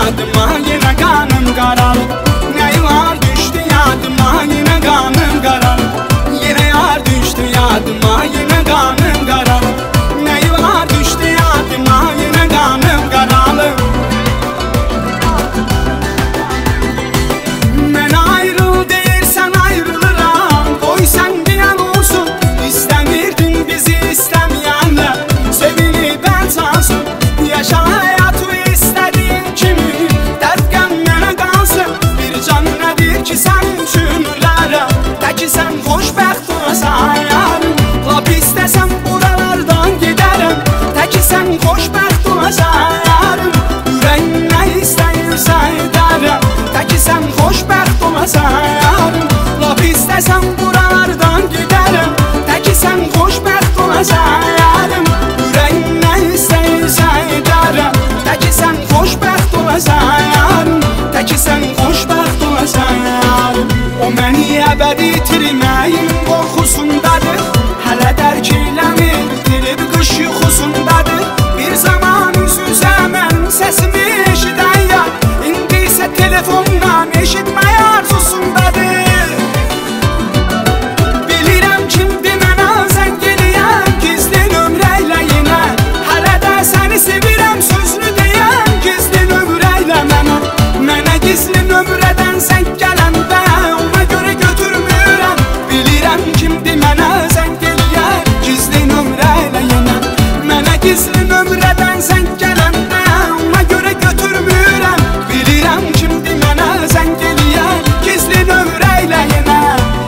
yadıma, yine kanım qaralıb. Nə var düşdü yadıma, yine kanım qaralıb. Yine yar düşdü yadıma, yine kanım qaralıb. Nə var düşdü yadıma, yine kanım qaralıb. Mən ayrıl deyirsən ayrılıram, qoy sən deyən olsun. İstəmirdin bizi istəməyənlər, sevinib əlçansın. Yaşa həyatı istədiyin kimi, dərd qəm mənə qalsın. Bir can nədir ki sənin üçün ölərəm, təki sən xoşbəxt olasan yarım. Lap istəsəm buralardan gedərəm, təki sən xoşbəxt olasan yarım. Ürəyin nə istəyirsə edərəm, təki sən xoşbəxt olasan yarım. Lap istəsəm buralardan gedərəm, təki sən xoşbəxt olasan yarım. Ürəyin nə istəyirsə edərəm, təki sən xoşbəxt olasan yarım. Təki sən xoşbəxt olasan yarım. O məni əbədi itirməyin qorxusundadır, hələ dərk eləmir, dirib qış yuxusundadır. Bir zaman üz-üzə mənim səsimi eşidən yar, indi isə telefondan eşitməyə arzusundadır. Bilirəm kimdir mənə zəng eləyən, gizli nömrə ilə yenə. Hələ də səni sevirəm sözünü deyən, gizli nömrə ilə mənə. Mənə gizli nömrədən zəng gələndə ona görə götürmürəm. Bilirəm kimdir mənə zəng eləyən, gizli nömrə ilə yenə. Mənə gizli nömrədən zəng gələndə ona görə götürmürəm. Bilirəm kimdir mənə zəng eləyən, gizli nömrə ilə yenə.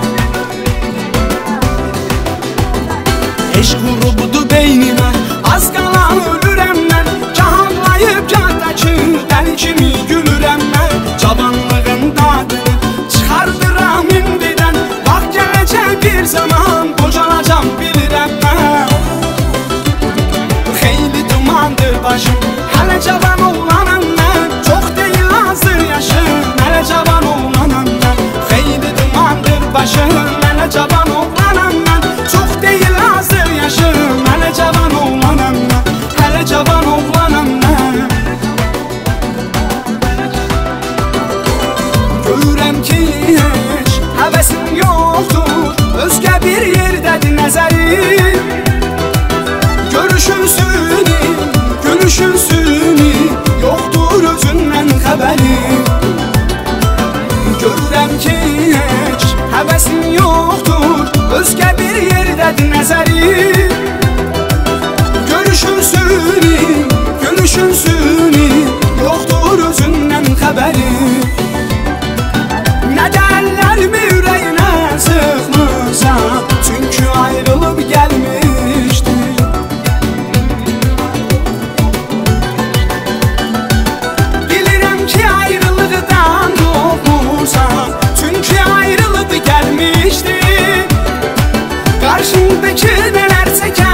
Eşq vurubdu beynimə, az qala ölürəm mən. Gah anlayıb gah da ki, dəli kimi gülürəm mən. Cavanlığın dadını çıxardıram indidən, vaxt gələcək bir zaman qocalacam bilirəm mən. Xeyli dumandır başım, hələ cavan oğlanam mən. Çox deyil azdır yaşım, hələ cavan oğlanam mən. Xeyli dumandır başım, hələ cavan oğlanam mən. Çox deyil azdır yaşım, hələ cavan oğlanam mən. Hələ cavan oğlanam mən. Görürəm ki heç həvəsim yoxdur, özgə bir yerdədir nəzərim. Görüşün süni, gülüşün süni, yoxdur özündən xəbərim. Görürəm ki heç həvəsim yoxdur, özgə bir yerdədir nəzərim. Görüşün süni, gülüşün süni, yoxdur özündən xəbərim. Nə də əllərimi ürəyinə sıxmısan, çünki ayrılıb gəlmişdi. Bilirəm ki ayrılıqdan qorxmursan, çünki ayrılıb gəlmişdi. Qarşındakı nələr çəkər